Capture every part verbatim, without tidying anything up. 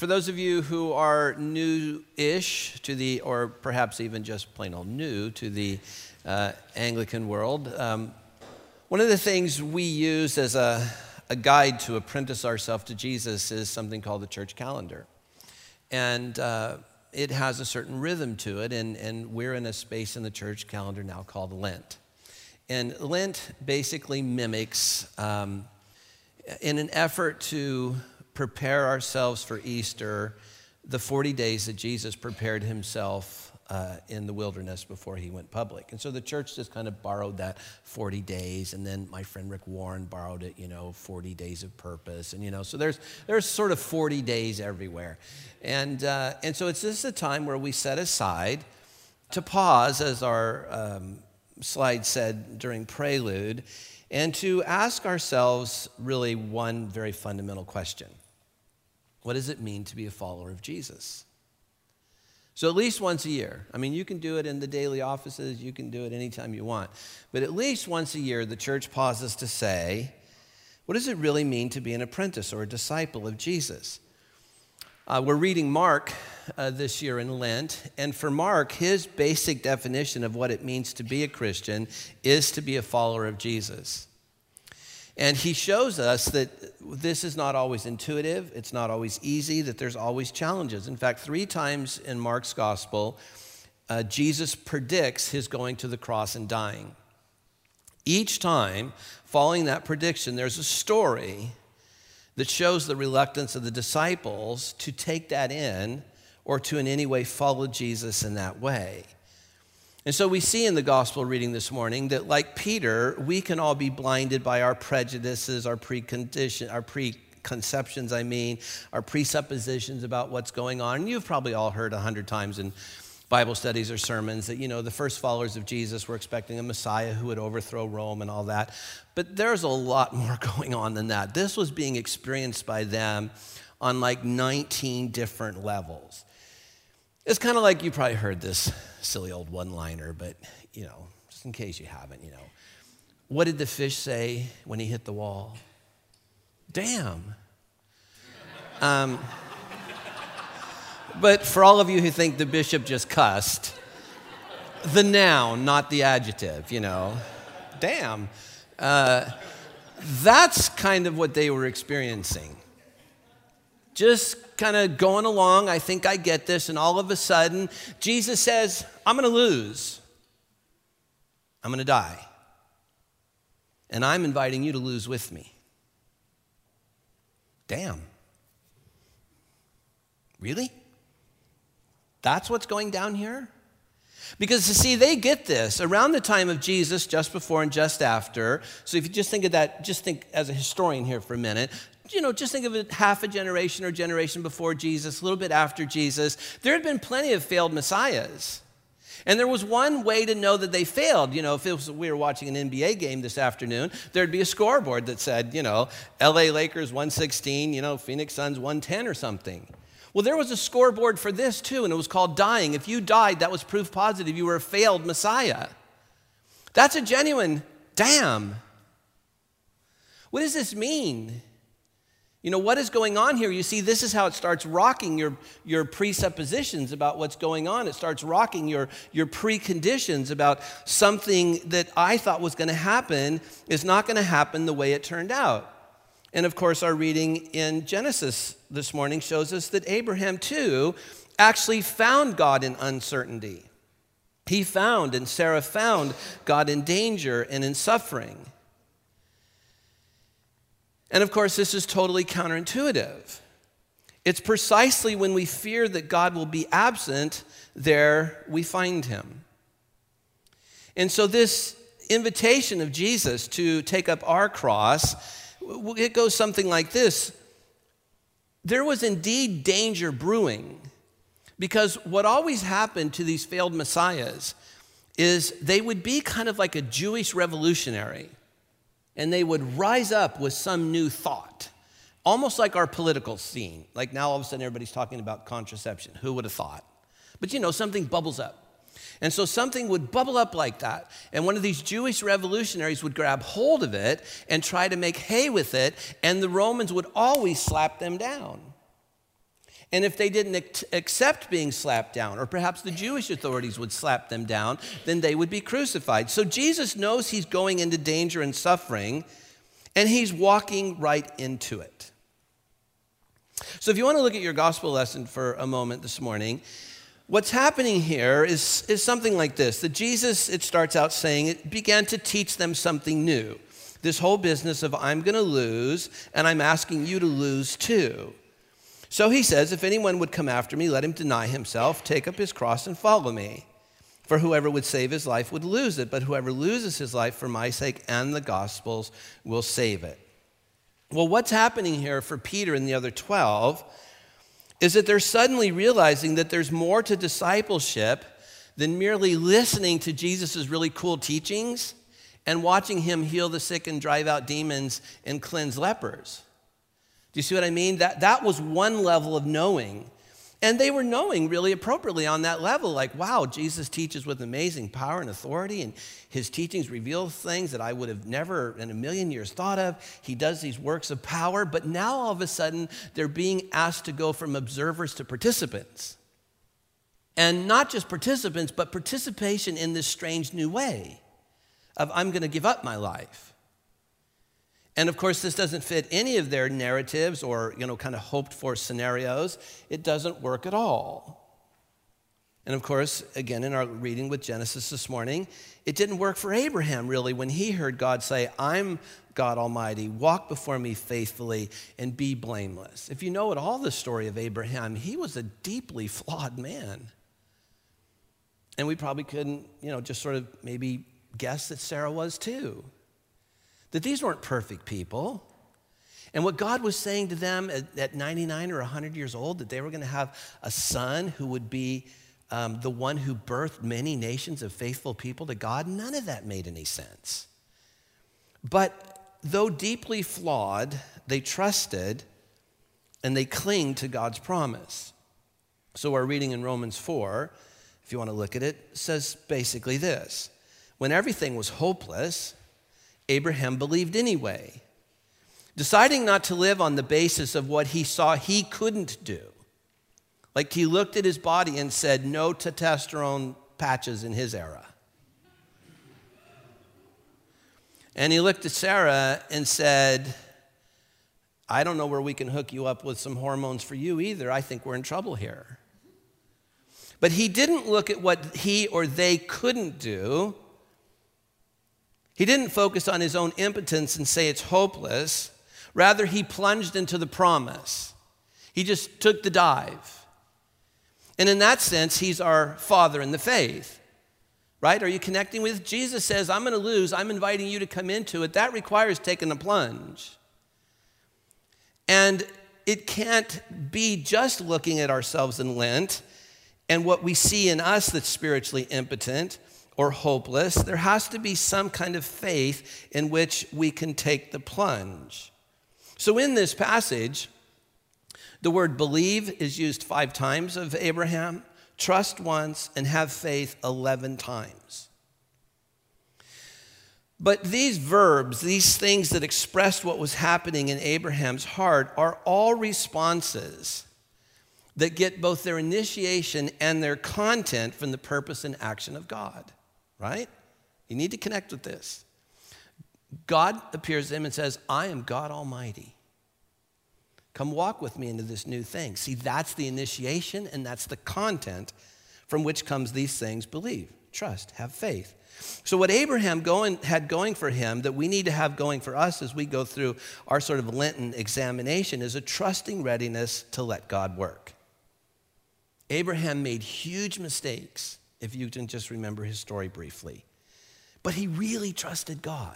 For those of you who are new-ish to the, or perhaps even just plain old new to the uh, Anglican world, um, one of the things we use as a, a guide to apprentice ourselves to Jesus is something called the church calendar. And uh, it has a certain rhythm to it, and, and we're in a space in the church calendar now called Lent. And Lent basically mimics, um, in an effort to prepare ourselves for Easter, the forty days that Jesus prepared himself uh, in the wilderness before he went public. And so the church just kind of borrowed that forty days, and then my friend Rick Warren borrowed it, you know, forty days of purpose. And, you know, so there's there's sort of forty days everywhere. And, uh, and so it's just a time where we set aside to pause, as our um, slide said during Prelude, and to ask ourselves really one very fundamental question. What does it mean to be a follower of Jesus? So at least once a year. I mean, you can do it in the daily offices. You can do it anytime you want. But at least once a year, the church pauses to say, what does it really mean to be an apprentice or a disciple of Jesus? Uh, we're reading Mark uh, this year in Lent. And for Mark, his basic definition of what it means to be a Christian is to be a follower of Jesus. And he shows us that this is not always intuitive, it's not always easy, that there's always challenges. In fact, three times in Mark's gospel, uh, Jesus predicts his going to the cross and dying. Each time, following that prediction, there's a story that shows the reluctance of the disciples to take that in or to in any way follow Jesus in that way. And so we see in the gospel reading this morning that, like Peter, we can all be blinded by our prejudices, our precondition, our preconceptions, I mean, our presuppositions about what's going on. And you've probably all heard a hundred times in Bible studies or sermons that, you know, the first followers of Jesus were expecting a Messiah who would overthrow Rome and all that. But there's a lot more going on than that. This was being experienced by them on like nineteen different levels. It's kind of like, you probably heard this silly old one-liner, but, you know, just in case you haven't, you know. What did the fish say when he hit the wall? Damn. Um, but for all of you who think the bishop just cussed, the noun, not the adjective, you know. Damn. Uh, that's kind of what they were experiencing. Just kind of going along, I think I get this, and all of a sudden, Jesus says, I'm going to lose. I'm going to die. And I'm inviting you to lose with me. Damn. Really? That's what's going down here? Because, you see, they get this. Around the time of Jesus, just before and just after, so if you just think of that, just think as a historian here for a minute, you know, just think of it half a generation or generation before Jesus, a little bit after Jesus. There had been plenty of failed messiahs. And there was one way to know that they failed. You know, if it was, we were watching an N B A game this afternoon, there'd be a scoreboard that said, you know, L A Lakers one sixteen, you know, Phoenix Suns one ten or something. Well, there was a scoreboard for this too, and it was called dying. If you died, that was proof positive you were a failed messiah. That's a genuine damn. What does this mean? You know, what is going on here? You see, this is how it starts rocking your, your presuppositions about what's going on. It starts rocking your, your preconditions about something that I thought was going to happen is not going to happen the way it turned out. And of course, our reading in Genesis this morning shows us that Abraham, too, actually found God in uncertainty. He found, and Sarah found, God in danger and in suffering. And of course, this is totally counterintuitive. It's precisely when we fear that God will be absent, there we find him. And so this invitation of Jesus to take up our cross, it goes something like this. There was indeed danger brewing, because what always happened to these failed messiahs is they would be kind of like a Jewish revolutionary. And they would rise up with some new thought, almost like our political scene. Like now all of a sudden everybody's talking about contraception. Who would have thought? But you know, something bubbles up. And so something would bubble up like that. And one of these Jewish revolutionaries would grab hold of it and try to make hay with it. And the Romans would always slap them down. And if they didn't ac- accept being slapped down, or perhaps the Jewish authorities would slap them down, then they would be crucified. So Jesus knows he's going into danger and suffering, and he's walking right into it. So if you want to look at your gospel lesson for a moment this morning, what's happening here is, is something like this. That Jesus, it starts out saying, it began to teach them something new. This whole business of I'm going to lose, and I'm asking you to lose too. So he says, if anyone would come after me, let him deny himself, take up his cross, and follow me. For whoever would save his life would lose it, but whoever loses his life for my sake and the gospel's will save it. Well, what's happening here for Peter and the other twelve is that they're suddenly realizing that there's more to discipleship than merely listening to Jesus' really cool teachings and watching him heal the sick and drive out demons and cleanse lepers. Do you see what I mean? That, that was one level of knowing. And they were knowing really appropriately on that level, like, wow, Jesus teaches with amazing power and authority, and his teachings reveal things that I would have never in a million years thought of. He does these works of power, but now all of a sudden, they're being asked to go from observers to participants. And not just participants, but participation in this strange new way of I'm going to give up my life. And of course, this doesn't fit any of their narratives or, you know, kind of hoped for scenarios. It doesn't work at all. And of course, again, in our reading with Genesis this morning, it didn't work for Abraham really when he heard God say, I'm God Almighty, walk before me faithfully and be blameless. If you know at all the story of Abraham, he was a deeply flawed man. And we probably couldn't, you know, just sort of maybe guess that Sarah was too. That these weren't perfect people. And what God was saying to them at, at ninety-nine or one hundred years old, that they were going to have a son who would be um, the one who birthed many nations of faithful people to God, none of that made any sense. But though deeply flawed, they trusted and they clinged to God's promise. So our reading in Romans four, if you want to look at it, says basically this. When everything was hopeless, Abraham believed anyway, deciding not to live on the basis of what he saw he couldn't do. Like he looked at his body and said, no testosterone patches in his era. And he looked at Sarah and said, I don't know where we can hook you up with some hormones for you either. I think we're in trouble here. But he didn't look at what he or they couldn't do. He didn't focus on his own impotence and say it's hopeless. Rather, he plunged into the promise. He just took the dive. And in that sense, he's our father in the faith, right? Are you connecting with? Jesus says, I'm going to lose. I'm inviting you to come into it. That requires taking a plunge. And it can't be just looking at ourselves in Lent and what we see in us that's spiritually impotent or hopeless. There has to be some kind of faith in which we can take the plunge. So in this passage, the word believe is used five times of Abraham, trust once, and have faith eleven times. But these verbs, these things that expressed what was happening in Abraham's heart, are all responses that get both their initiation and their content from the purpose and action of God. Right? You need to connect with this. God appears to him and says, I am God Almighty. Come walk with me into this new thing. See, that's the initiation and that's the content from which comes these things: believe, trust, have faith. So what Abraham going, had going for him that we need to have going for us as we go through our sort of Lenten examination is a trusting readiness to let God work. Abraham made huge mistakes, if you can just remember his story briefly. But he really trusted God.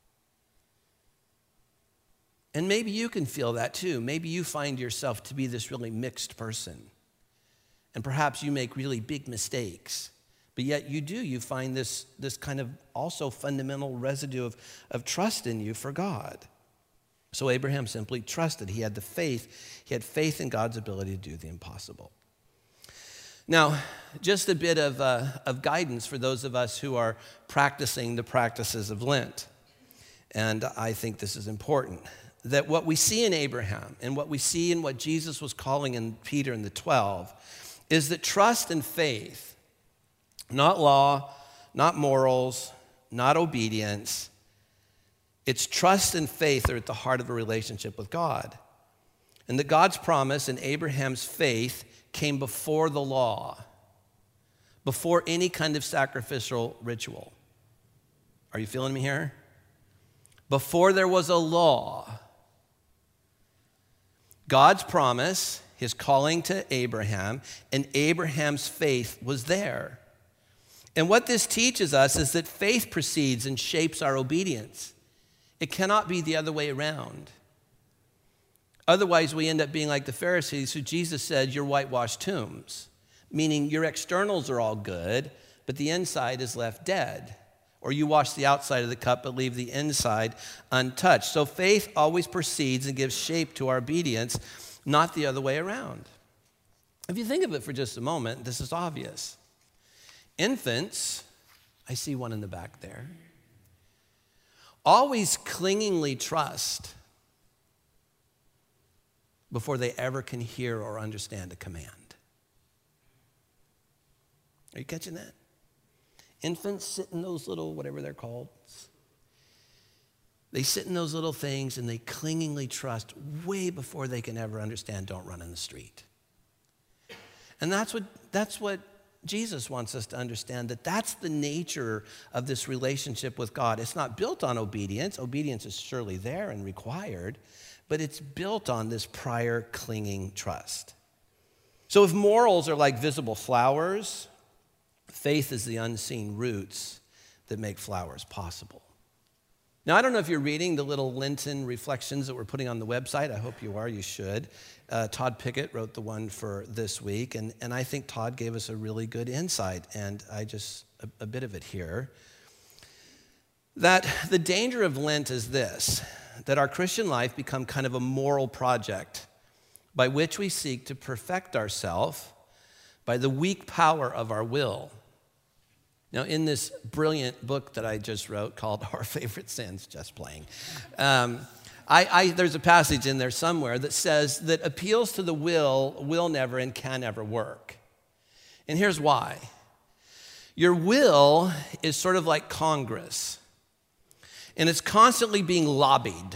And maybe you can feel that too. Maybe you find yourself to be this really mixed person. And perhaps you make really big mistakes. But yet you do, you find this, this kind of also fundamental residue of, of trust in you for God. So Abraham simply trusted. He had the faith. He had faith in God's ability to do the impossible. Now, just a bit of, uh, of guidance for those of us who are practicing the practices of Lent. And I think this is important. that what we see in Abraham and what we see in what Jesus was calling in Peter and the twelve is that trust and faith, not law, not morals, not obedience, it's trust and faith are at the heart of a relationship with God. And that God's promise and Abraham's faith came before the law, before any kind of sacrificial ritual. Are you feeling me here? Before there was a law, God's promise, his calling to Abraham, and Abraham's faith was there. And what this teaches us is that faith precedes and shapes our obedience. It cannot be the other way around. Otherwise, we end up being like the Pharisees, who Jesus said, you're whitewashed tombs, meaning your externals are all good, but the inside is left dead. Or you wash the outside of the cup, but leave the inside untouched. So faith always precedes and gives shape to our obedience, not the other way around. If you think of it for just a moment, this is obvious. Infants, I see one in the back there, always clingingly trust before they ever can hear or understand a command. Are you catching that? Infants sit in those little, whatever they're called. They sit in those little things and they clingingly trust way before they can ever understand, don't run in the street. And that's what, that's what Jesus wants us to understand, that that's the nature of this relationship with God. It's not built on obedience. Obedience is surely there and required, but it's built on this prior clinging trust. So if morals are like visible flowers, faith is the unseen roots that make flowers possible. Now, I don't know if you're reading the little Lenten reflections that we're putting on the website. I hope you are. You should. Uh, Todd Pickett wrote the one for this week, and, and I think Todd gave us a really good insight, and I just, a, a bit of it here, that the danger of Lent is this, that our Christian life become kind of a moral project by which we seek to perfect ourselves by the weak power of our will. Now, in this brilliant book that I just wrote called Our Favorite Sins, just playing, um, I, I, there's a passage in there somewhere that says that appeals to the will will never and can never work. And here's why. Your will is sort of like Congress, and it's constantly being lobbied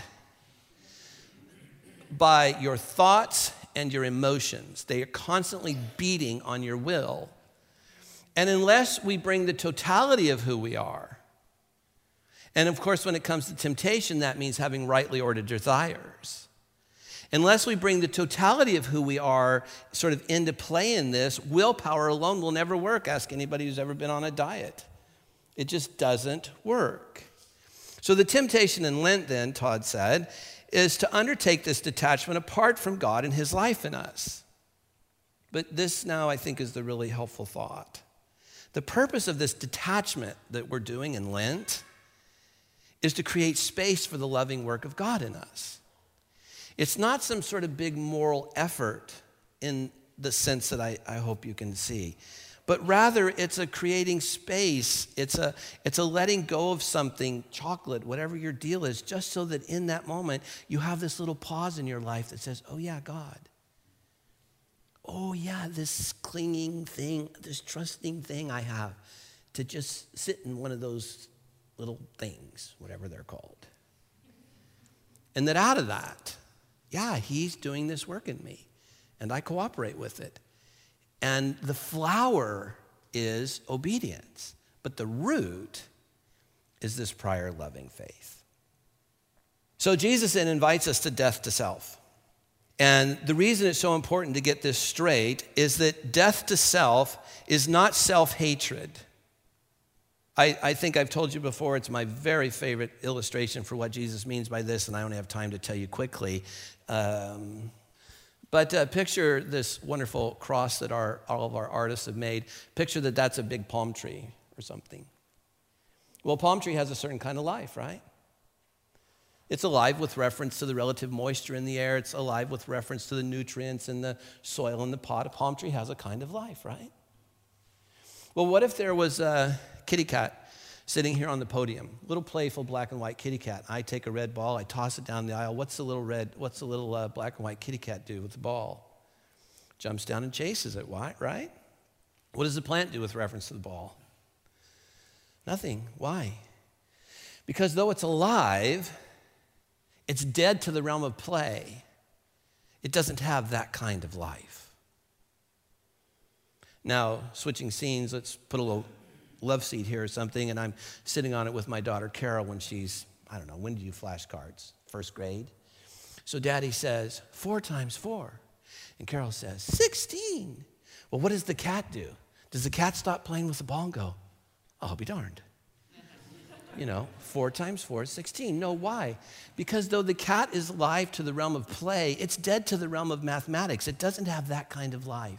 by your thoughts and your emotions. They are constantly beating on your will. And unless we bring the totality of who we are, and of course, when it comes to temptation, that means having rightly ordered desires. Unless we bring the totality of who we are sort of into play in this, willpower alone will never work. Ask anybody who's ever been on a diet. It just doesn't work. So the temptation in Lent, then, Todd said, is to undertake this detachment apart from God and his life in us. But this now, I think, is the really helpful thought. The purpose of this detachment that we're doing in Lent is to create space for the loving work of God in us. It's not some sort of big moral effort in the sense that I, I hope you can see, but rather it's a creating space. It's a, it's a letting go of something, chocolate, whatever your deal is, just so that in that moment you have this little pause in your life that says, oh yeah, God. Oh yeah, this clinging thing, this trusting thing I have to just sit in one of those little things, whatever they're called. And that out of that, yeah, he's doing this work in me, and I cooperate with it. And the flower is obedience, but the root is this prior loving faith. So Jesus then invites us to death to self. And the reason it's so important to get this straight is that death to self is not self-hatred. I, I think I've told you before, it's my very favorite illustration for what Jesus means by this, and I only have time to tell you quickly. Um, but uh, picture this wonderful cross that our, all of our artists have made. Picture that that's a big palm tree or something. Well, a palm tree has a certain kind of life, right? It's alive with reference to the relative moisture in the air. It's alive with reference to the nutrients in the soil in the pot. A palm tree has a kind of life, right? Well, what if there was a kitty cat sitting here on the podium, little playful black and white kitty cat. I take a red ball, I toss it down the aisle. What's the little red, what's the little uh, black and white kitty cat do with the ball? Jumps down and chases it, why, right? What does the plant do with reference to the ball? Nothing. Why? Because though it's alive, it's dead to the realm of play. It doesn't have that kind of life. Now, switching scenes, let's put a little love seat here or something, and I'm sitting on it with my daughter Carol when she's, I don't know, when do you flashcards? First grade? So Daddy says, four times four. And Carol says, sixteen. Well, what does the cat do? Does the cat stop playing with the ball and go, oh, I'll be darned? You know, four times four is sixteen. No, why? Because though the cat is alive to the realm of play, it's dead to the realm of mathematics. It doesn't have that kind of life.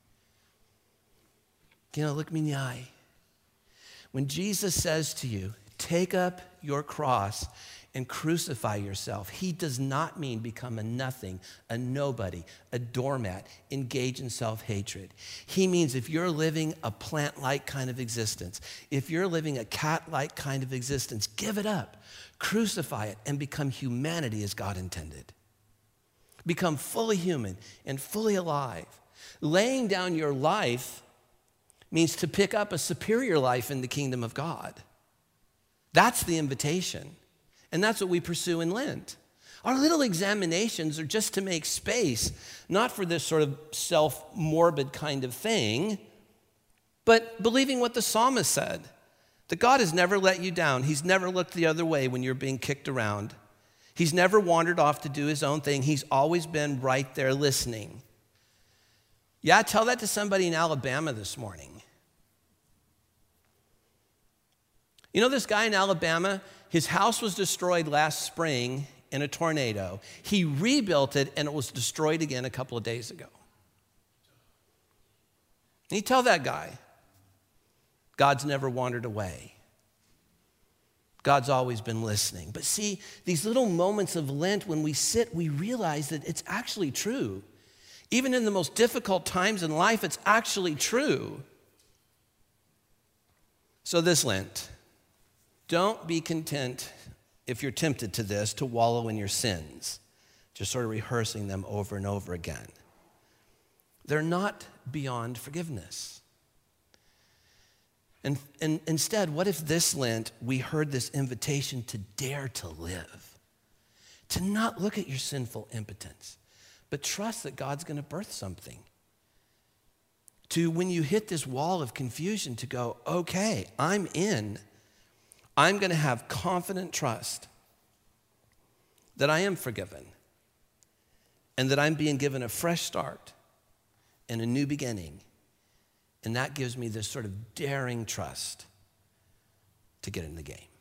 You know, look me in the eye. When Jesus says to you, take up your cross and crucify yourself, he does not mean become a nothing, a nobody, a doormat, engage in self-hatred. He means if you're living a plant-like kind of existence, if you're living a cat-like kind of existence, give it up, crucify it, and become humanity as God intended. Become fully human and fully alive. Laying down your life means to pick up a superior life in the kingdom of God. That's the invitation. And that's what we pursue in Lent. Our little examinations are just to make space, not for this sort of self-morbid kind of thing, but believing what the psalmist said, that God has never let you down. He's never looked the other way when you're being kicked around. He's never wandered off to do his own thing. He's always been right there listening. Yeah, tell that to somebody in Alabama this morning. You know this guy in Alabama? His house was destroyed last spring in a tornado. He rebuilt it, and it was destroyed again a couple of days ago. And you tell that guy, God's never wandered away. God's always been listening. But see, these little moments of Lent, when we sit, we realize that it's actually true. Even in the most difficult times in life, it's actually true. So this Lent, don't be content, if you're tempted to this, to wallow in your sins, just sort of rehearsing them over and over again. They're not beyond forgiveness. And, and instead, what if this Lent we heard this invitation to dare to live, to not look at your sinful impotence, but trust that God's going to birth something. To, when you hit this wall of confusion, to go, okay, I'm in. I'm going to have confident trust that I am forgiven and that I'm being given a fresh start and a new beginning. And that gives me this sort of daring trust to get in the game.